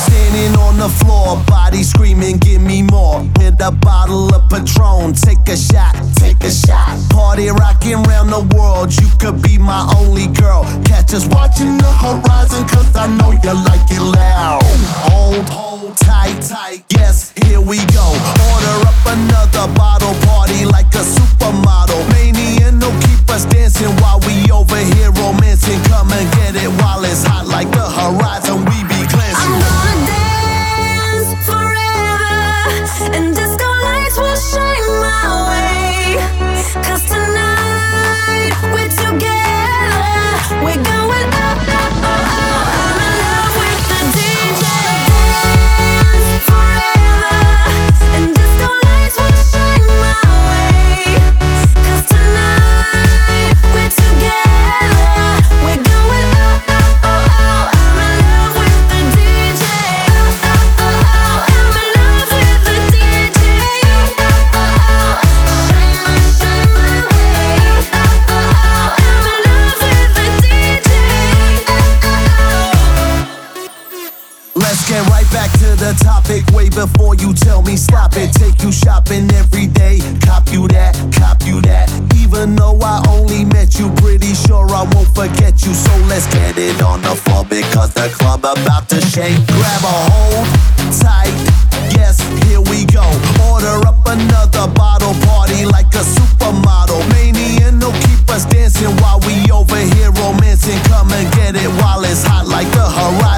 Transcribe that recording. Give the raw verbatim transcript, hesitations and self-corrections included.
Standing on the floor, body screaming, give me more. With a bottle of Patron, take a shot, take a shot. Party rocking round the world, you could be my only girl. Catch us watching the horizon, cause I know you like it loud. Hold, hold tight, tight, yes, here we go. Order up another bottle, party like a supermodel. Mania, no keep us dancing while we over here romancing. Come and get it while it's hot like the horizon, we be glancing. I'm gonna dance forever, and disco lights will shine my way. Cause tonight we're together, we're going up, up, up, up. I'm in love with the D J. Dance forever, and disco lights will shine my way. Cause tonight we're together, we're going up, up, up, up. I'm in love with the D J. Up, up, up, up. I'm in love with the D J. Up, up, up. Shine my, shine my way. Up, up, up. I'm in love with the D J. Up, up, up. Let's get right back to the topic. Way before you tell me stop it. Take you shopping every day. Cop you that, cop you that. Even though I only met you, pretty sure I won't forget you. So let's get it on the floor because the club about to shake. Grab a hold tight. Yes, here we go. Order up another bottle, party like a supermodel. Mania, no keep us dancing while we over here romancing. Come and get it while it's hot like the horizon.